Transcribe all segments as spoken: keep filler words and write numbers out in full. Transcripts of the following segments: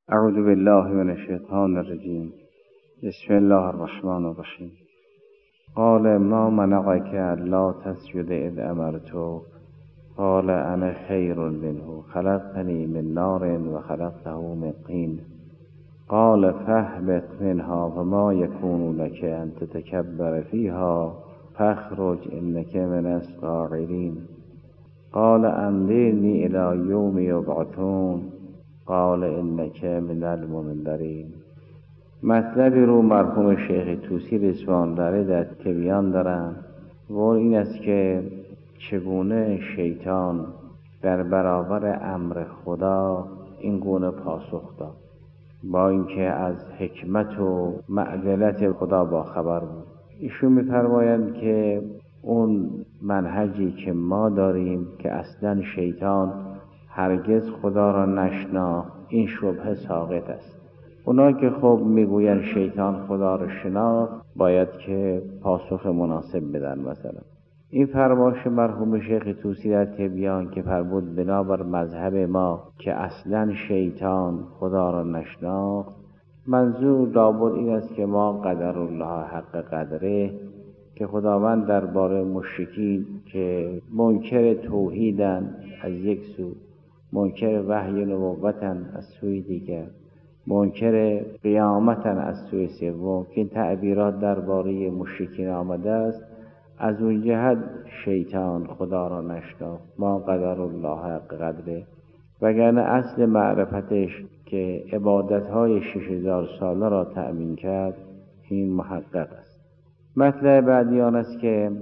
اعوذ بالله من الشیطان الرجیم. بسم الله الرحمن الرحیم. قال ما منعك الا تسجد اذ امرتك قال انا خیر منه خلقتنی من نار و خلقته من طین قال فاهبط منها وما يكون لك ان تتكبر فيها فاخرج انك من الصاغرين قال انظرني الى یوم یبعثون قال انک من المنذرین. مطلبی رو مرحوم شیخ طوسی رضوان داره در تبیان دارن و این است که چگونه شیطان در برابر امر خدا این گونه پاسخ داد، با اینکه از حکمت و معدلت خدا با خبر بود. ایشون می‌فرمایند که اون منهجی که ما داریم که اصلا شیطان هرگز خدا را نشناخت، این شبهه ساقط است. اونا که خب میگوین شیطان خدا را شناخت باید که پاسخ مناسب بدن. مثلا این فرمایش مرحوم شیخ طوسی در تبیان که فرمود بنابر مذهب ما که اصلا شیطان خدا را نشناخت، منظور لابد این است که ما قدر الله حق قدره که خداوند درباره مشرکین که منکر توحیدن از یک سو، منکر وحی نبوتن از سوی دیگر، منکر قیامتن از سوی سوم، که این تعبیرات درباره مشرکین آمده است، از اون جهت شیطان خدا را نشناخت، ما قدر الله حق قدره، وگرنه اصل معرفتش که عبادت‌های شش هزار ساله را تأمین کرد این محقق است. مطلب بعدی آن است که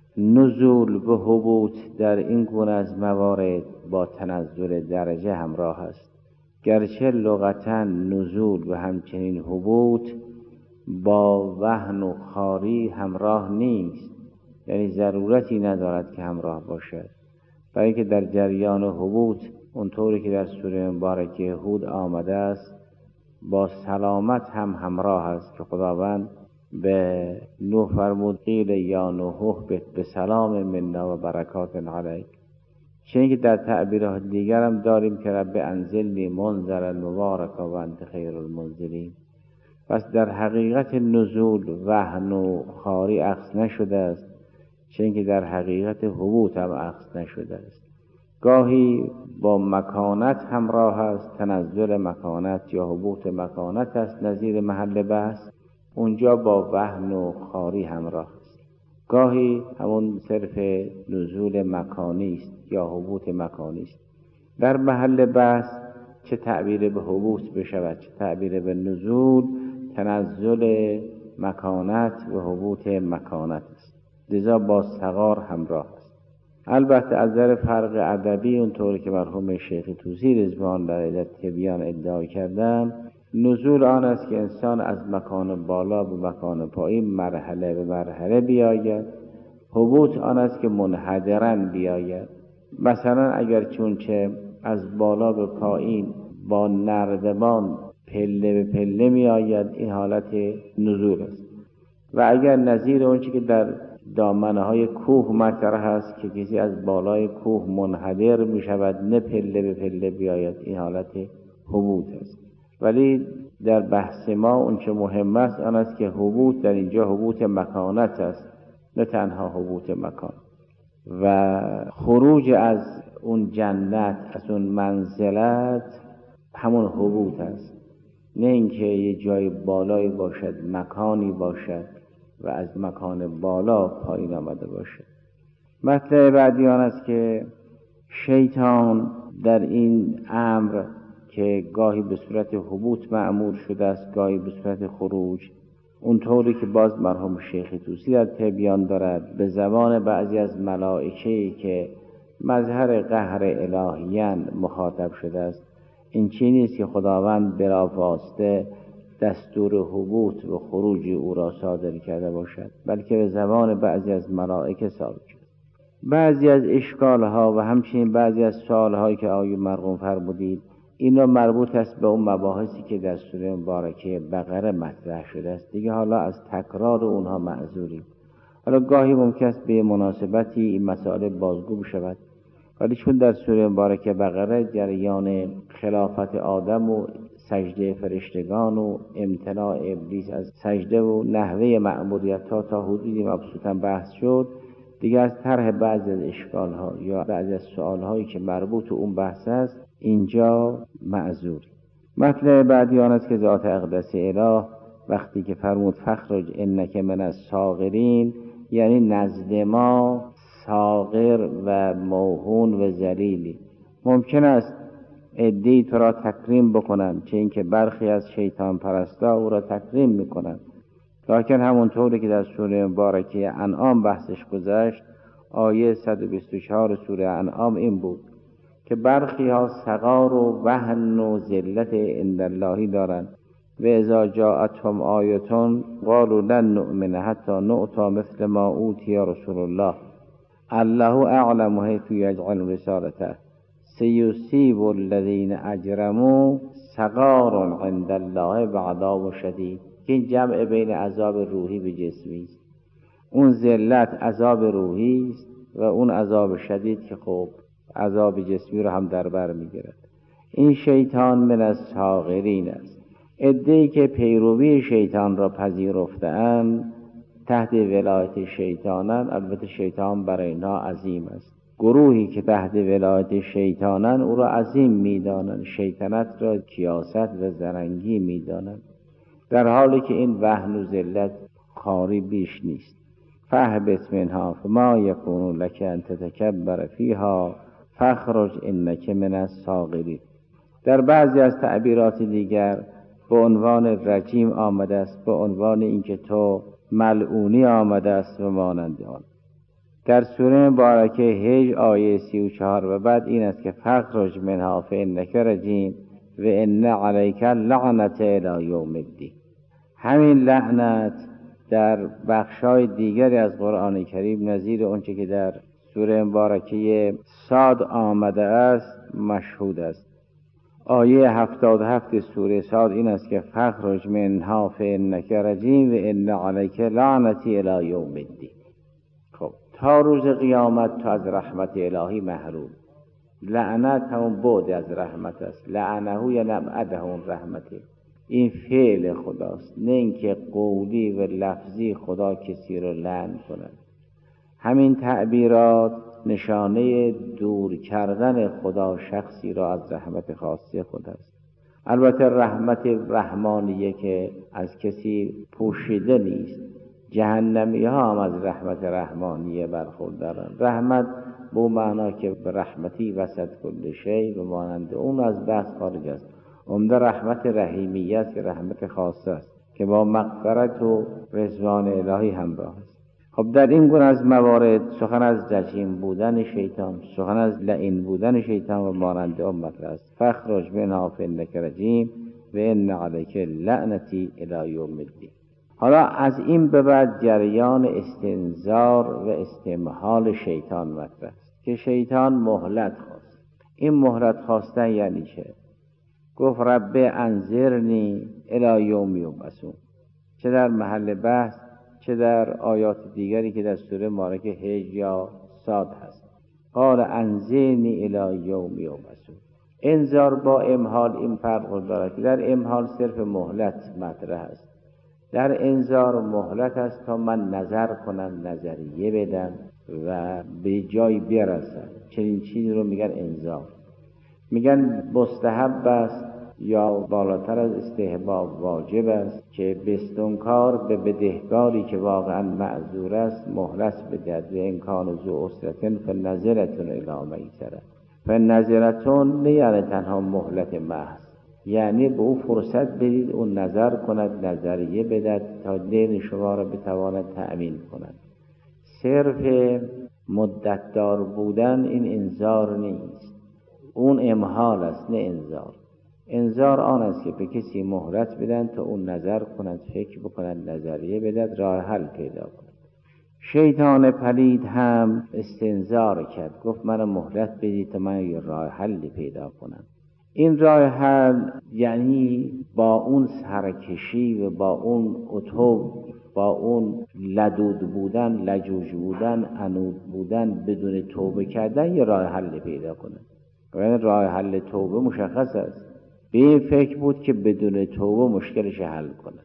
نزول و هبوط در این گونه از موارد با تنزل درجه همراه است، گرچه لغتا نزول و همچنین هبوط با وهن و خواری همراه نیست، یعنی ضرورتی ندارد که همراه باشد، برای که در جریان هبوط اونطوری که در سوره مبارکه هود آمده است با سلامت هم همراه است که خداوند به نوح فرمود قیل یا نوح اهبط بسلام منا و برکات علیک. چنین که در تعبیرات دیگر هم داریم که رب انزلنی منذرا مبارکا و انت خیر المنزلین. پس در حقیقت نزول وهن و خواری عکس نشده است، چنین که در حقیقت هبوط هم عکس نشده است. گاهی با مکانت همراه است، تنزل مکانت یا هبوط مکانت است نظیر محل بحث، اونجا با وهن و خواری همراه است. گاهی همون صرف نزول مکانی است یا هبوط مکانی است. در محل بحث چه تعبیر به هبوط بشود چه تعبیر به نزول، تنزل مکانت و هبوط مکانت است، لذا با صغار همراه است. البته از نظر فرق ادبی اونطوری که مرحوم شیخ طوسی رضوان در تبیان ادعا کردن، نزول آن است که انسان از مکان بالا به مکان پایین مرحله به مرحله بیاید. هبوط آن است که منحدراً بیاید. مثلا اگر چونچه از بالا به پایین با نردبان پله به پله می آید، این حالت نزول است. و اگر نظیر اون چی که در دامنه های کوه مطرح است که کسی از بالای کوه منحدر می شود نه پله به پله بیاید، این حالت هبوط است. ولی در بحث ما اون چه مهم است آن است که هبوط در اینجا هبوط مکانت است، نه تنها هبوط مکان. و خروج از اون جنت، از اون منزلت، همون هبوط است، نه اینکه یه جای بالایی باشد، مکانی باشد و از مکان بالا پایین آمده باشد. مطلب بعدی آن است که شیطان در این امر که گاهی به صورت هبوط مأمور شده است، گاهی به صورت خروج، اونطوری که باز مرحوم شیخ طوسی در تبیان دارد به زبان بعضی از ملائکه‌ای که مظهر قهر الهیان مخاطب شده است، این چیزی نیست که خداوند بلافاصله دستور هبوط و خروج او را صادر کرده باشد، بلکه به زبان بعضی از ملائکه صادر شده. بعضی از اشکالها و همچنین بعضی از سوالهایی که آیه مرحوم فرمودید، اینا مربوط است به اون مباحثی که در سوره مبارکه بقره مطرح شده است. دیگه حالا از تکرار اونها معذوریم. حالا گاهی ممکن است به مناسبتی این مسائل بازگو بشود، ولی چون در سوره مبارکه بقره جریان خلافت آدم و سجده فرشتگان و امتناع ابلیس از سجده و نحوه مأموریت ها تا حدودی مبسوطا بحث شد، دیگه از طرح بعضی از اشکال ها یا بعضی از سوال هایی که مربوط به اون بحث است اینجا معذور. مطلب بعدی آن است که ذات اقدس اله وقتی که فرمود فخرج انک من الصاغرین، یعنی نزد ما صاغر و موهون و ذلیلی. ممکن است عده‌ای تو را تکریم بکنن، چه اینکه برخی از شیطان پرستا او را تکریم میکنن، لکن همونطوری که در سوره مبارکه انعام بحثش گذشت، آیه صد و بیست و چهار سوره انعام این بود که برخی ها صغار و وهن و ذلت عند اللهی دارند و اذا جاءتهم آیتون قالوا لن نؤمن حتی نؤتی مثل ما اوتی رسول الله الله اعلم حیث یجعل رسالته سیصیب الذین اجرموا صغار عند الله و عذاب شدید. که این جمع بین عذاب روحی به جسمی است. اون ذلت عذاب روحی است و اون عذاب شدید که خب عذاب جسمی رو هم در بر میگیرد. این شیطان من الصاغرین است. عده‌ای که پیروی شیطان را پذیرفته‌اند تحت ولایت شیطانند. البته شیطان برای اینها عظیم است. گروهی که تحت ولایت شیطانند او را عظیم میدانند، شیطنت را کیاست و زرنگی میدانند، در حالی که این وهن و ذلت خاری بیش نیست. فاهبط منها فما یکون لک ان تتکبر فیها فاخرج انک من الصاغرین. در بعضی از تعبیرات دیگر به عنوان رجیم آمده است، به عنوان اینکه تو ملعونی آمده است و مانند آن. در سوره مبارکه هجر آیه سی و چهار و بعد این است که فاخرج منها فانک رجیم و ان علیک لعنت الی یوم الدین. همین لعنت در بخشای دیگری از قرآن کریم نظیر اونچه که در سوره مبارکه صاد آمده است مشهود است. آیه هفتاد و هفت سوره صاد این است که فاخرج منها فانک رجیم و ان علیک لعنتی الی یوم الدین. خب تا روز قیامت تو از رحمت الهی محروم. لعنت همون بعد از رحمت است. لعنه یعنی ابعده اون رحمته. این فعل خداست، نه اینکه قولی و لفظی خدا کسی رو لعن کند. همین تعبیرات نشانه دور کردن خدا شخصی را از رحمت خاصی خدا است. البته رحمت رحمانیه که از کسی پوشیده نیست. جهنمی ها هم از رحمت رحمانیه برخوردارند. رحمت به معنا که به رحمتی وسط کل شی و مانند اون از بحث خارج است. عمده رحمت رحیمیه است که رحمت خاصه است که با مغفرت و رضوان الهی همراه است. خب در این گونه از موارد سخن از رجیم بودن شیطان، سخن از لعین بودن شیطان و مانند آن مطرح است. فاخرج منها فانک رجیم و ان علیک لعنتی الی یوم الدین. حالا از این به بعد جریان استنذار و استمهال شیطان مطرح است که شیطان مهلت خواست. این مهلت خواستن یعنی چه؟ گفت رب انظرنی الی یوم یبعثون، چه در محل بحث چه در آیات دیگری که در سوره مبارکه هجر یا صاد هست. قال انظرنی الی یوم یبعثون. انذار با امهال این فرق دارد که در امهال صرف مهلت مطرح است. در انذار مهلت است تا من نظر کنم، نظریه بدم و به جای برسم. چنین چیزی رو میگن انذار. میگن مستحب است یا بالاتر از استحباب واجب است که بستانکار به بدهکاری که واقعا معذور است مهلت بدهد و امکان ذو عسرة فنظرة الی میسرة. فنظرة نه یعنی تنها مهلت محض، یعنی به او فرصت بدید اون نظر کند، نظریه بدهد تا دین شما را بتواند تأمین کند. صرف مدت دار بودن این انذار نیست، اون امهال است نه انذار. انذار آن است که به کسی مهلت بدن تا اون نظر کند، فکر بکند، نظریه بدهد، راه حل پیدا کند. شیطان پلید هم استنذار کرد، گفت من مهلت بدید تا من یه راه حل پیدا کنم. این راه حل یعنی با اون سرکشی و با اون عتو، با اون لدود بودن، لجوج بودن، عنود بودن، بدون توبه کردن یه راه حل پیدا کنه. یعنی راه حل توبه مشخص است. به این فکر بود که بدون توبه مشکلش حل کنه.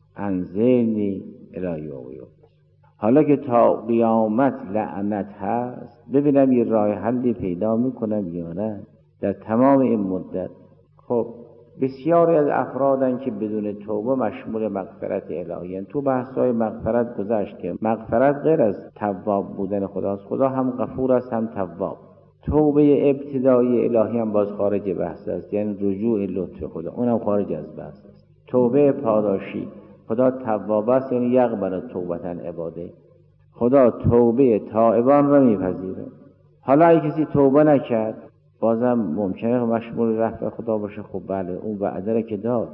انظرنی الی یوم یبعثون. حالا که تا قیامت لعنت هست، ببینم یه راه حلی پیدا میکنم یا نه در تمام این مدت. خب بسیاری از افرادن که بدون توبه مشمول مغفرت الهی هستند. تو بحث‌های مغفرت گذشت که مغفرت غیر از تواب بودن خداست. خدا هم غفور است هم تواب. توبه ابتدایی الهی هم باز خارج بحث است، یعنی رجوع لطف خدا، اونم خارج از بحث است. توبه پاداشی، خدا تواب است، یعنی یقبل توبة عباده. خدا توبه تائبان را میپذیره. حالا اگه کسی توبه نکرد بازم ممکنه مشمول رحمت خدا باشه. خب بله، اون وعده را که داد،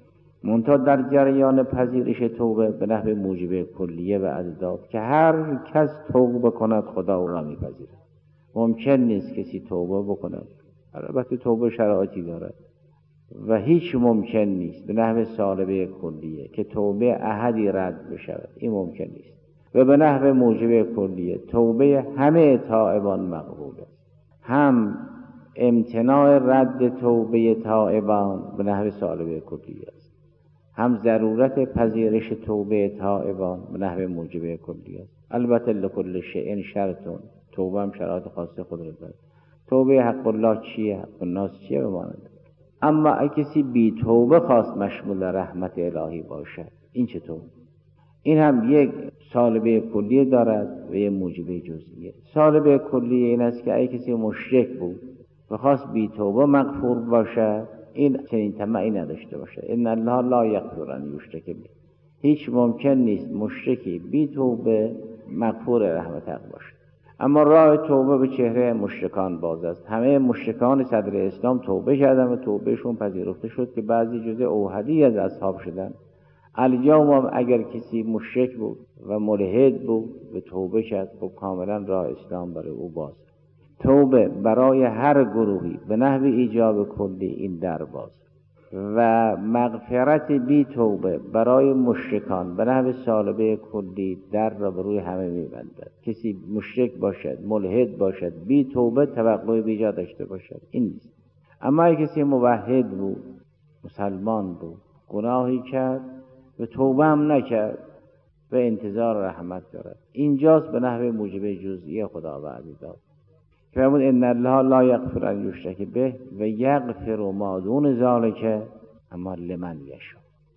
منتها در جریان پذیرش توبه به نحو موجب کلیه وعده داد که هر کس توبه کند خدا او را میپذیره. ممکن نیست کسی توبه بکند، البته توبه شرایطی دارد، و هیچ ممکن نیست به نحو سالبه کلیه که توبه احدی رد بشود. این ممکن نیست. و به نحو موجب کلیه توبه همه تائبان مقبول است. هم امتناع رد توبه تائبان به نحو سالبه کلیه است، هم ضرورت پذیرش توبه تائبان به نحو موجب کلیه است. البته لکل شیء شرطون، توبه هم شرایط خاصه خود را دارد. توبه حق الله چیه؟ حق الناس چیه؟ بماند. اما اگه کسی بی توبه خواست مشمول رحمت الهی باشد، این چطور؟ این هم یک سالبه کلیه دارد و یک موجبه جزئیه. سالبه کلیه این است که اگه کسی مشرک بود و خواست بی توبه مغفور باشد، این چنین طمعی نداشته باشد. ان الله لا یغفر ان یشرک به. هیچ ممکن نیست مشرکی بی توبه مغفور رحمت حق باشد. اما راه توبه به چهره مشرکان باز است. همه مشرکان صدر اسلام توبه کردن و توبهشون پذیرفته شد که بعضی جزء اوحدی از اصحاب شدن. الیوم اگر کسی مشرک بود و ملحد بود و توبه کرد، خب کاملا راه اسلام برای او باز. توبه برای هر گروهی به نحو ایجاب کلی این در باز، و مغفرت بی توبه برای مشرکان به نحو سالبه کلی در را به روی همه میبندد. کسی مشرک باشد، ملحد باشد، بی توبه توقع بیجا داشته باشد، این نیست. اما اگه کسی موحد بود، مسلمان بود، گناهی کرد و توبه هم نکرد و انتظار رحمت دارد، اینجاست به نحو موجب جزئی خدا وعده داد که فرمود ان الله لا یغفر ان یشرک به و یغفر ما دون ذلک اما لمن یشاء.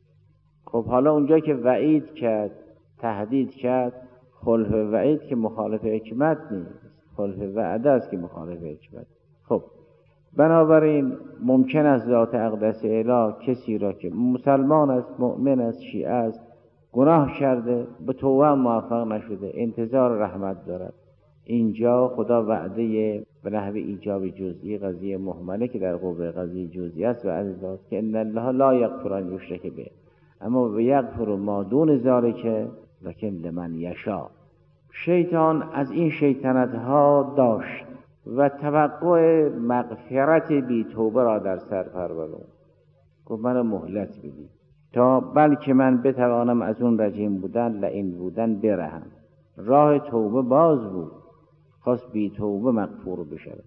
خب حالا اونجا که وعید کرد، تهدید کرد، خلف وعید که مخالف حکمت نیست، خلف وعده است که مخالف حکمت. خب بنابراین ممکن است ذات اقدس اله کسی را که مسلمان است، مؤمن است، شیعه است، گناه کرده به توبه موفق نشده، انتظار رحمت دارد، اینجا خدا وعده به نحو ایجاب جزئی قضیه مهمله که در قبه قضیه جزئی است وعده داد که ان الله لا یغفر ان یشرک به اما و یغفر ما دون ذلک لکن لمن یشاء. شیطان از این شیطنت ها داشت و توقع مغفرت بی توبه را در سر پرورد. گفت من مهلت بدید تا بلکه من بتوانم از اون رجیم بودن لعین بودن برهم. راه توبه باز بود، خواست بی توبه مغفور بشود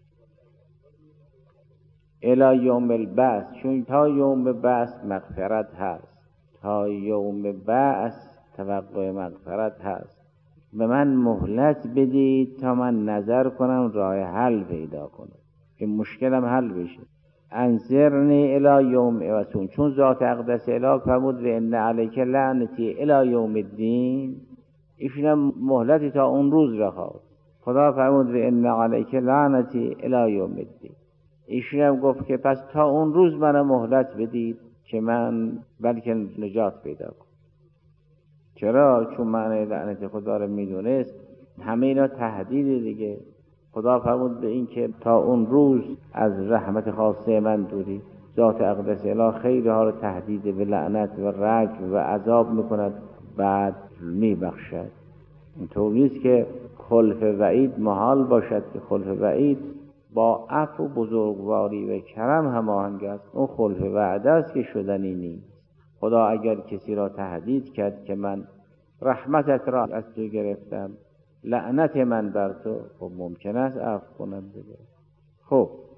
الی یوم البعث، چون تا یوم بعث مغفرت هست، تا یوم بعث توقع مغفرت هست. به من مهلت بدید تا من نظر کنم راه حل پیدا کنم که مشکلم حل بشه. انظرنی الی یوم یبعثون، چون ذات اقدس اله فرمود و ان علیک لعنتی الی یوم الدین، ایشون مهلتی تا اون روز را خواست. خدا فرمود و ان علیک لعنتی الی یوم الدین، ایشون هم گفت که پس تا اون روز من مهلت بدید که من بلکه نجات پیدا کنم. چرا؟ چون معنی لعنت خدا رو میدونست. همه اینا تهدید دیگه. خدا فرمود به این که تا اون روز از رحمت خاصه من دوری. ذات اقدس اله خیلی ها رو تهدید به لعنت و رجم و عذاب میکند، بعد میبخشد. اینطور نیست که خلف وعید محال باشد که خلف وعید با عفو و بزرگواری و کرم هماهنگ است. اون خلف وعده است که شدنی نیست. خدا اگر کسی را تهدید کرد که من رحمتت را از تو گرفتم، لعنت من بر تو، خب ممکن است عفو کنم دیگه. خب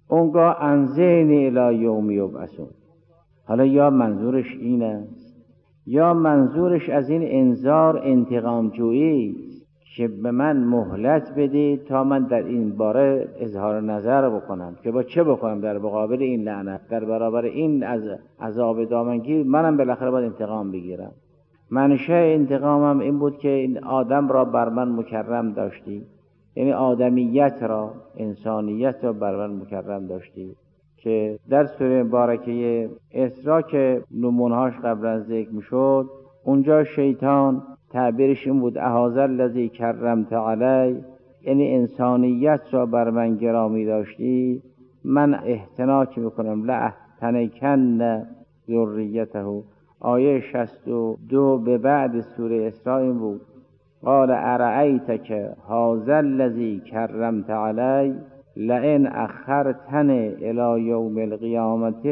اونگاه انظرنی الی یوم یبعثون. حالا یا منظورش این است یا منظورش از این انذار انتقام جویی که به من مهلت بده تا من در این باره اظهار نظر بکنم که با چه بکنم در مقابل این لعنت، در برابر این از عذاب دامنگیر منم بالاخره باید انتقام بگیرم. منشأ انتقامم این بود که این آدم را بر من مکرم داشتی، یعنی آدمیت را، انسانیت را بر من مکرم داشتی که در سوره مبارکه اسراء که نمونهاش قبلا ذکر میشد، اونجا شیطان تعبیرش این بود اهذا الذی کرمت علی، یعنی انسانیت را بر من گرامی داشتی، من احتناک میکنم لاحتنکن ذریته. آیه شصت و دو به بعد سوره اسراء این بود قال ارأیتک هذا الذی کرمت علی لئن اخرتنی الی یوم القیامة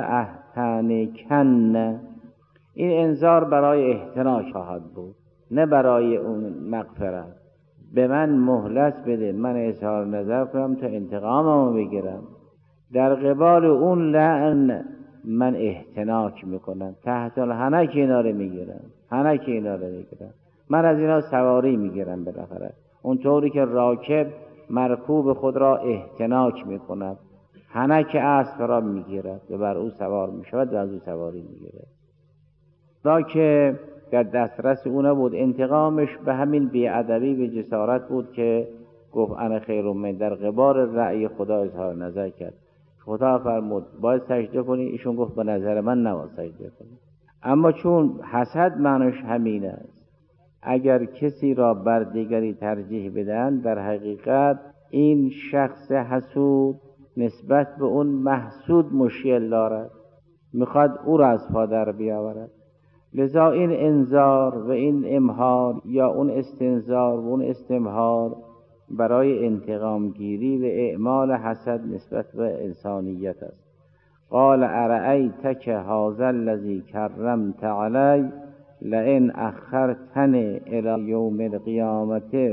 لاحتنکن. این انذار برای احتناک خواهد بود، نه برای اون مغفرت. به من مهلت بده من اظهار نظر کنم تا انتقاممو بگیرم، در قبال اون لعن من احتناک میکنم، تحت الحنک اینا رو میگیرم، حنک اینا رو میگیرم، من از اینا سواری میگیرم بالاخره، اونطوری که راکب مرکوب خود را احتناک میکند، حنک اسب را میگیرد و بر او سوار میشود و از او سواری میگیرد. دا که در دسترس او نبود، انتقامش به همین بی‌ادبی به جسارت بود که گفت انا خیر من، در قبال رأی خدا اظهار نظر کرد. خدا فرمود باید سجده کنی، ایشون گفت به نظر من نباید سجده کنی. اما چون حسد معنیش همین است، اگر کسی را بر دیگری ترجیح بدن، در حقیقت این شخص حسود نسبت به اون محسود مشکل دارد، میخواد او را از پا در بیاورد. لذا این انذار و این امهار یا اون استنذار و اون استمهار برای انتقام گیری و اعمال حسد نسبت به انسانیت است. قال ارأیتک هذا الذی کرمت علی لئن اخرتنی الی یوم القیامة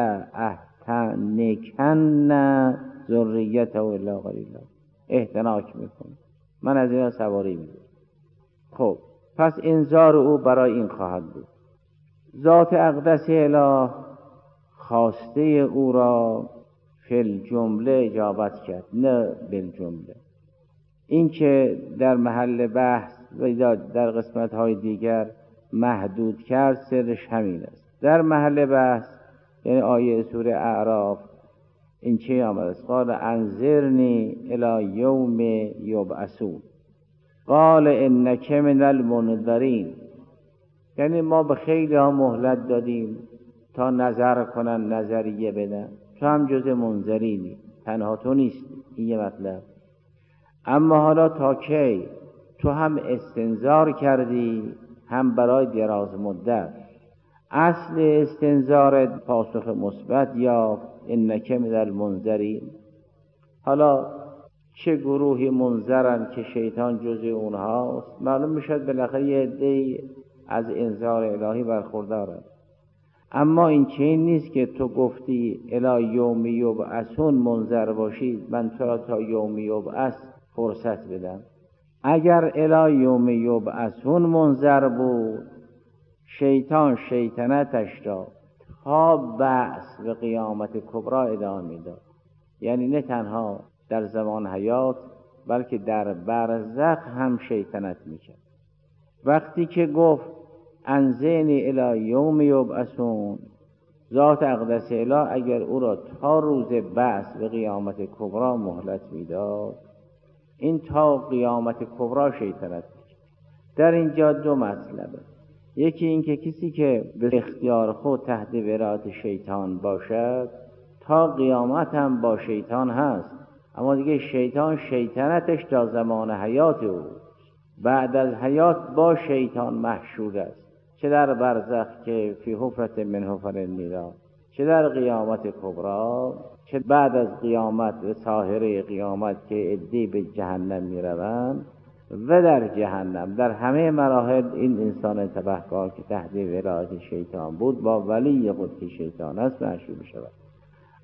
لاحتنکن ذریته الا قلیلا. احتناک میکنه، من از اینا سواری میگیرم. خب پس انذار او برای این خواهد بود. ذات اقدس اله خواسته او را فی الجمله اجابت کرد، نه بالجمله. این که در محل بحث و در قسمت های دیگر محدود کرد سرش همین است. در محل بحث یعنی آیه سوره اعراف این چه آمده است؟ قال انذرنی الی یوم یبعثون قال انک من المنذرین، یعنی ما به خیلی ها مهلت دادیم تا نظر کنن، نظریه بدن، تو هم جز منذرینی، تنها تو نیستی. این یه مطلب. اما حالا تا کی؟ تو هم استنذار کردی هم برای دراز مدت. اصل استنذار پاسخ مثبت یا انک من المنذرین. حالا چه گروهی منذرن که شیطان جزء اونهاست، معلوم میشد بالاخره یه عده‌ای از انذار الهی برخوردارند. اما این چنین نیست که تو گفتی الی یوم یبعثون منذر باشید، من تو را تا یوم یبعث فرصت بدم. اگر الی یوم یبعثون منذر بود، شیطان شیطنتش را تا بعث و قیامت کبری ادامه میداد. یعنی نه تنها در زمان حیات بلکه در برزخ هم شیطنت میکرد. وقتی که گفت انظرنی الی یوم یبعثون، ذات اقدس اله اگر او را تا روز بعث و قیامت کبری مهلت میداد، این تا قیامت کبری شیطنت میکرد. در اینجا دو مطلبه. یکی این که کسی که به اختیار خود تحت ولایت شیطان باشد تا قیامت هم با شیطان هست، اما دیگه شیطان شیطنتش تا زمان حیات او، بعد از حیات با شیطان محشور است، چه در برزخ که فی حفرة من حفر النیران، چه در قیامت کبری، چه بعد از قیامت و ساحره قیامت که عده‌ای به جهنم میروند و در جهنم. در همه مراحل این انسان تبهکار که تحت ولایت شیطان بود با ولی خود که شیطان است محشور شود.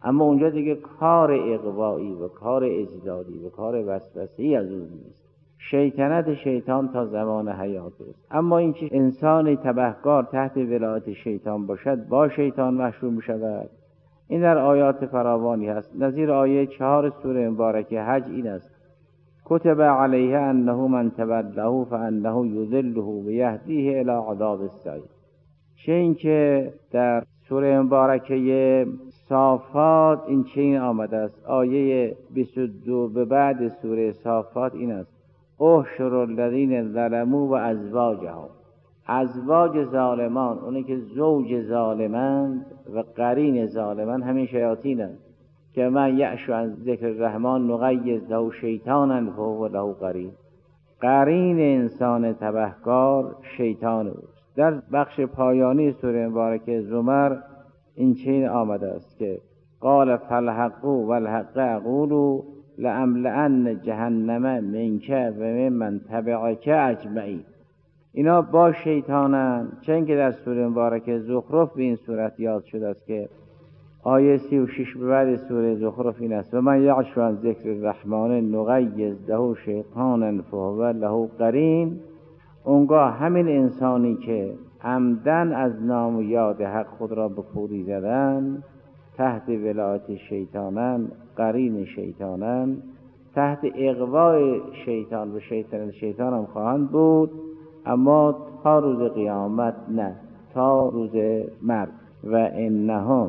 اما اونجا دیگه کار اغوایی و کار اضلالی و کار وسوسه‌ای از اون نیست. شیطنت شیطان تا زمان حیات است. اما اینکه انسان تبهکار تحت ولایت شیطان باشد با شیطان مشروع می‌شود، این در آیات فراوانی هست. نظیر آیه چهار سوره مبارکه حج این است: کتب علیه انه من تبعه فانه یضله و یهدیه الی عذاب السعیر. چه این که در سوره مبارکه صافات این چنین آمده است، آیه بیست و دو به بعد سوره صافات این است: احشر الذین ظلموا و ازواجهم. ازواج ظالمان، اونی که زوج ظالمند و قرین ظالمان همین شیاطینند که من یعش عن ذکر الرحمن نقیض له شیطانا فهو له قرین. قرین انسان تبهکار شیطان است. در بخش پایانی سوره مبارکه زمر این چنین آمده است که قال فالحق والحق اقول لأملأن جهنم منک و ممن تبعک اجمعین. اینا با شیطانند، چون که در سوره مبارکه زخرف به این صورت یاد شده است که آیه سی و شش به بعد سوره زخرف این است: و من یعش عن ذکر الرحمن نقیض له شیطانا فهو له قرین. اونگاه همین انسانی که عمدن از نام و یاد حق خود را به کوری زدن، تحت ولایت شیطانن، قرین شیطانن، تحت اغوای شیطان و شیطان شیطان هم خواهند بود، اما تا روز قیامت نه، تا روز مرگ. و انهم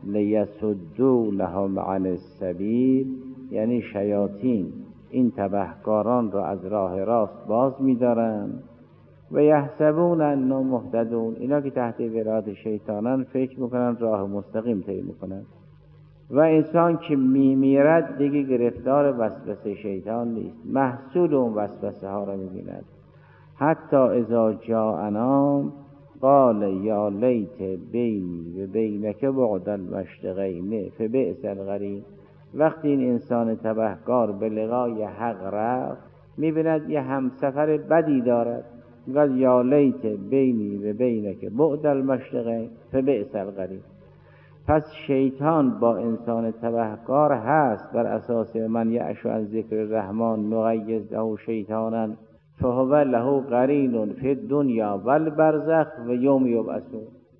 لیصدونهم عن السبیل، یعنی شیاطین این تبهکاران را از راه راست باز می‌دارند. و یحسبون انهم مهتدون، اینا که تحت ولایت شیطانن فکر میکنن راه مستقیم طی میکنن. و انسان که میمیرد دیگه گرفتار وسوسه شیطان نیست، محصول اون وسوسه ها را میبیند. حتی اذا جاءنا قال یا لیت بینی و بینک بعد المشرقین فبئس القرین. وقتی این انسان تبهکار به لقای حق رفت، میبیند یه همسفر بدی دارد، میگه یا لیت بینی و بینک بعد المشرقین فبئس القرین. پس شیطان با انسان تبهکار هست بر اساس من یعش عن ذکر الرحمن نقیض له شیطانا فهو له قرین فی الدنیا و البرزخ و یوم یبعثون.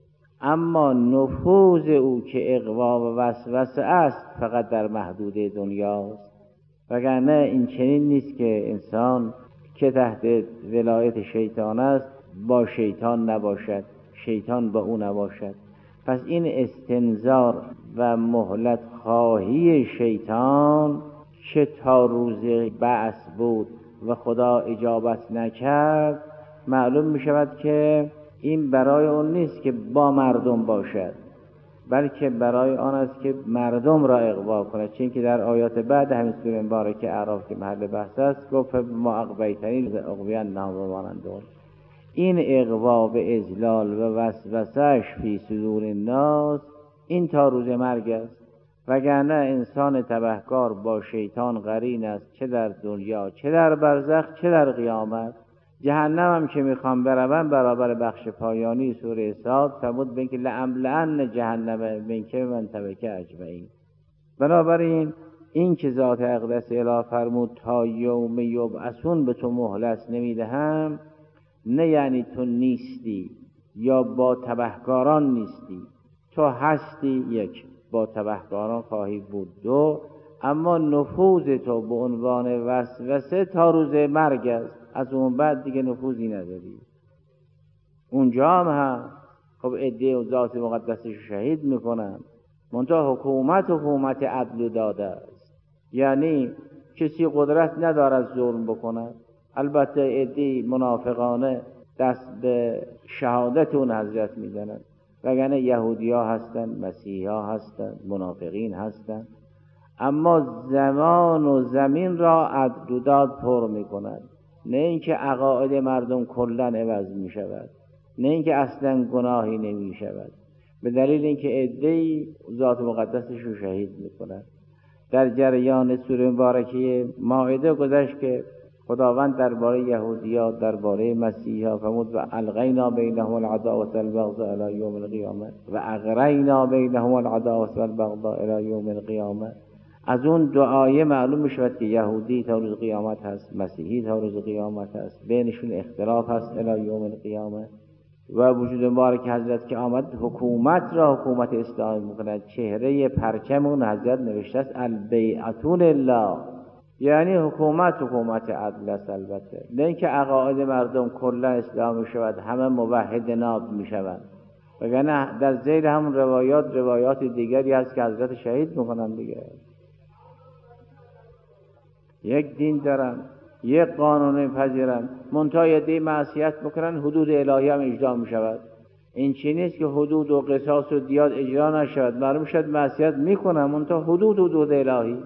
اما نفوذ او که اغوا و وسوسه است فقط در محدود دنیاست، وگرنه این چنین نیست که انسان که تحت ولایت شیطان است با شیطان نباشد، شیطان با او نباشد. پس این استنظار و مهلت خواهی شیطان که تا روز بعث بود و خدا اجابت نکرد، معلوم می شود که این برای اون نیست که با مردم باشد، بلکه برای آن است که مردم را اغوا کند. چون که در آیات بعد همین سوره مبارکه اعراف که محل بحث است گفت ما اغویتنی اغوینهم و مانند اون. این اغوا و اذلال و وسوسه‌اش فی صدور الناس این تا روز مرگ است، وگرنه انسان تبهکار با شیطان قرین است، چه در دنیا چه در برزخ چه در قیامت. جهنم هم که میخوام بروم برابر بخش پایانی سوره صاد فرمود بین که لأملأن جهنم منک و من تبعک اجمعین. بنابراین این که ذات اقدس اله فرمود تا یوم یبعثون به تو مهلت نمیدهم، نه یعنی تو نیستی یا با تبهکاران نیستی، تو هستی، یک، با تبهکاران خواهی بود، دو، اما نفوذ تو به عنوان وسوسه تا روز مرگ است، از اون بعد دیگه نفوذی نداری. اونجا هم هم خب عده و ذات مقدسش شهید میکنن، منتها حکومت حکومت عدل داده است، یعنی کسی قدرت ندارد ظلم بکند. البته عده منافقانه دست به شهادت اون حضرت میزنند، وگرنه یهودی ها هستن، مسیحی ها هستن، منافقین هستن، اما زمان و زمین را عدل و داد پر میکنند. نه اینکه عقاید مردم کلن عوض میشود، نه اینکه اصلا گناهی نمی شود، به دلیل اینکه عده‌ای ذات مقدسش رو شهید میکنند. در جریان سوره مبارکه مائده گذشت که خداوند درباره یهودی‌ها، درباره مسیحی‌ها فرمود و القینا بینهم العداوة والبغضاء الی یوم القیامه و اغرینا بینهم العداوة والبغضاء الی یوم القیامه. از اون دعایه معلوم میشود که یهودی تا روز قیامت هست، مسیحی تا روز قیامت هست، بینشون اختلاف هست الی یوم القیامه. و وجود مبارک حضرت که آمد حکومت را حکومت اسلامی میکند. چهره پرچم اون حضرت نوشته است البیعة لله، یعنی حکومت حکومت عدل است. البته نه اینکه عقاید مردم کلا اسلامی شود، همه موحد ناب میشوند، وگرنه در ذیل همون روایات روایات دیگری هست که حضرت شهید میکنند دیگه. یک دین دارن، یک قانون میپذیرن، منتها یه دی معصیت میکنن، حدود الهی هم اجرا میشود. این چی نیست که حدود و قصاص و دیات اجرا نشود، معلوم شد معصیت میکنن، منتها حدود و حدود الهی.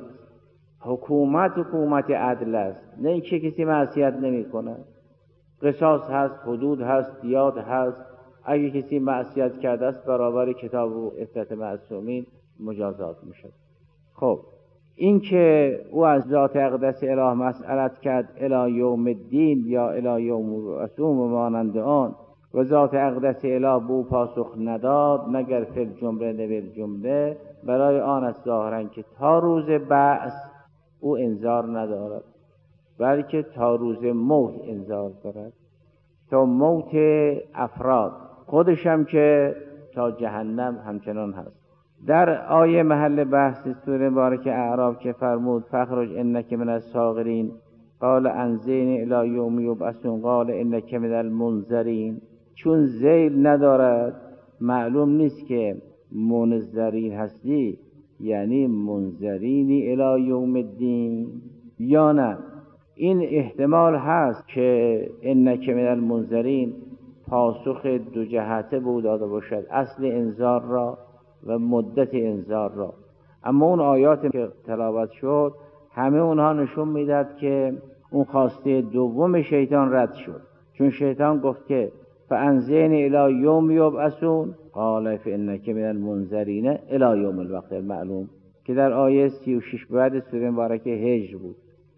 حکومت حکومت عدل است، نه اینکه کسی معصیت نمیکنه. قصاص هست، حدود هست، دیات هست. اگه کسی معصیت کرده است برابر کتاب و عفت معصومین مجازات میشد. خب این که او از ذات اقدس اله مسئلت کرد الی یوم الدین یا الی یوم الرسوم و مانند آن، و ذات اقدس اله بو پاسخ نداد مگر فی الجمله نبی الجمله، برای آن است ظاهرا که تا روز بعث او انذار ندارد، بلکه تا روز موت انذار دارد، تا موت افراد، خودشم که تا جهنم همچنان هست. در آیه محل بحث سوره مبارکه اعراف که فرمود فخرج انک من الصاغرین قال انظرنی الی یوم یبعثون قال انک من المنذرین، چون ذیل ندارد معلوم نیست که منذرین هستی یعنی منذرینی الی یوم الدین یا نه. این احتمال هست که انک من المنذرین پاسخ دو جهته بود داده باشد، اصل انذار را و مدت انذار را. اما اون آیات که تلاوت شد همه اونها نشون میداد که اون خواسته دوم شیطان رد شد، چون شیطان گفت که فانظرنی الی یوم یبعثون قال فانک من المنذرین الی یوم الوقت المعلوم، که در آیه سی و شش بعد سوره مبارکه هجر بود.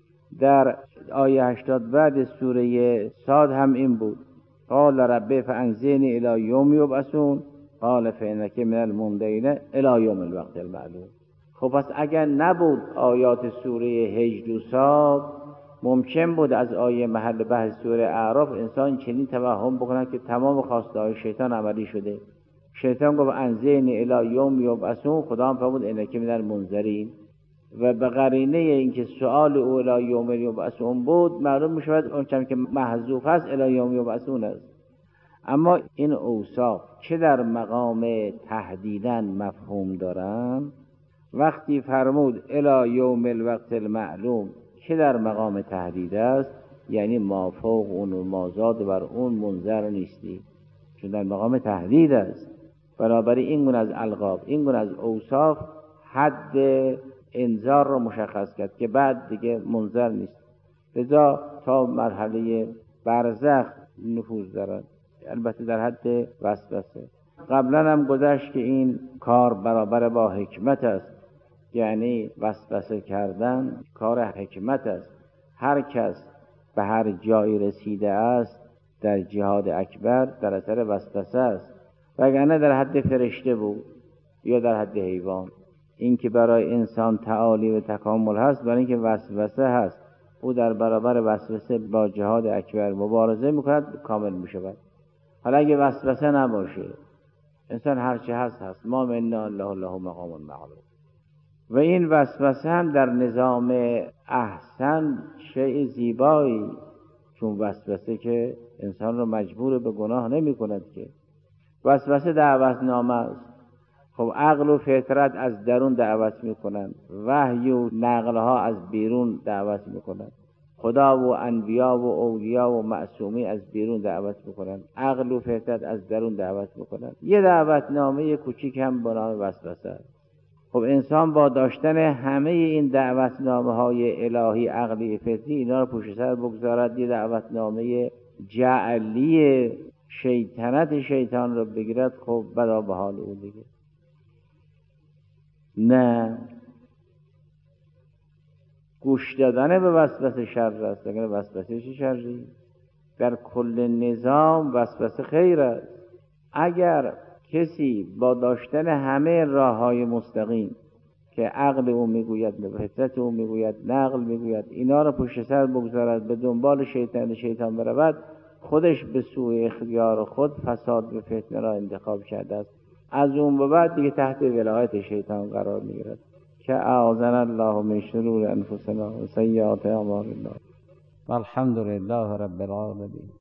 در آیه هشتاد بعد سوره صاد هم این بود قال رب فانظرنی الی یوم یبعثون قال فانک من المنذرین الی یوم الوقت المعلوم. خب پس اگر نبود آیات سوره هجر و صاد، ممکن بود از آیه محل بحث سوره اعراف انسان چنین توهم بکنه که تمام خواسته های شیطان عملی شده. شیطان گفت انظرنی الی یوم یبعثون، خدا هم فرمود انک من المنذرین، و به قرینه اینکه سؤال او الی یوم یبعثون بود معلوم میشود اون چم که محذوف است الی یوم یبعثون است. اما این اوصاف چه در مقام تهدیدن مفهوم دارن، وقتی فرمود الی یوم الوقت المعلوم چه در مقام تهدید است، یعنی ما فوق اون و ما زاد بر اون منظر نیستی، چون در مقام تهدید است. بنابراین این گونه از القاب، این گونه از اوصاف حد انذار رو مشخص کرد که بعد دیگه منظر نیست، لذا تا مرحله برزخ نفوذ دارد، البته در حد وسوسه. قبلا هم گذشت که این کار برابر با حکمت است، یعنی وسوسه کردن کار حکمت است. هر کس به هر جایی رسیده است در جهاد اکبر در اثر وسوسه است، وگرنه در حد فرشته بود یا در حد حیوان. این که برای انسان تعالی و تکامل هست برای اینکه وسوسه هست، او در برابر وسوسه با جهاد اکبر مبارزه میکند، کامل میشود. حالا اگه وسوسه نباشه انسان هرچه هست هست، ما منا الله له مقام معلوم. و این وسوسه هم در نظام احسن شیء زیبایی، چون وسوسه که انسان رو مجبور به گناه نمی کند که وسوسه دعوتنامه است. خب عقل و فطرت از درون دعوت می کنند، وحی و نقلها از بیرون دعوت می کنند، خدا و انبیا و اولیا و معصومی از بیرون دعوت میکنن، عقل و فطرت از درون دعوت میکنن. یه دعوتنامه کوچیک هم به نام وسوسه است. خب انسان با داشتن همه این دعوتنامه های الهی عقلی فطری اینا رو پشت سر بگذارد، یه دعوتنامه جعلی شیطنت شیطان رو بگیرد، خب بدا به حال او دیگه. نه، گوش دادن به وسوسه شر است، اگر وسوسه چه شری؟ در کل نظام وسوسه خیر است. اگر کسی با داشتن همه راههای مستقیم که عقل او میگوید، فطرت او میگوید، نقل میگوید، اینا رو پشت سر بگذارد، به دنبال شیطان شیطان برود، خودش به سوی اختیار خود فساد و فتنه را انتخاب کرده است. از اون به بعد دیگه تحت ولایت شیطان قرار میگیرد که اعاذنا الله من شرور انفسنا و سیئات اعمالنا. والحمد لله رب العالمین.